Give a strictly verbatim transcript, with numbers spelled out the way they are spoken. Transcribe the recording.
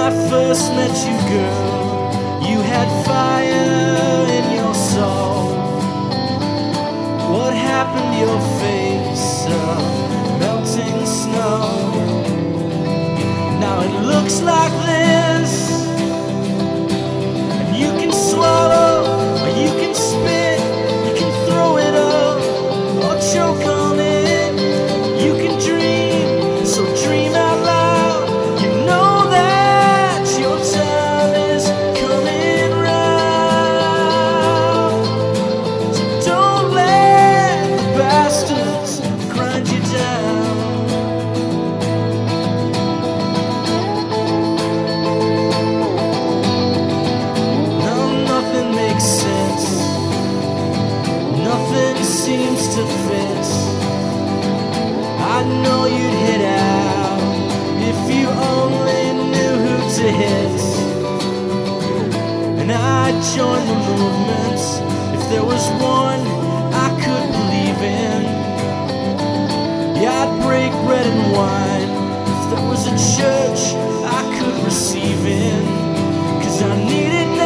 I first met you, girl, you had fire in your soul. What happened to your face of melting snow? Now it looks like this, and you can swallow or you can spit, you can throw it up or choke on it. You can dream, so dream out loud. You know that your time is coming round. So don't let the bastards grind you down. No, nothing makes sense. Nothing seems to fit. I know you'd hit out if you only knew who to hit. And I'd join the movement if there was one I could believe in. Yeah, I'd break bread and wine if there was a church I could receive in. 'Cause I needed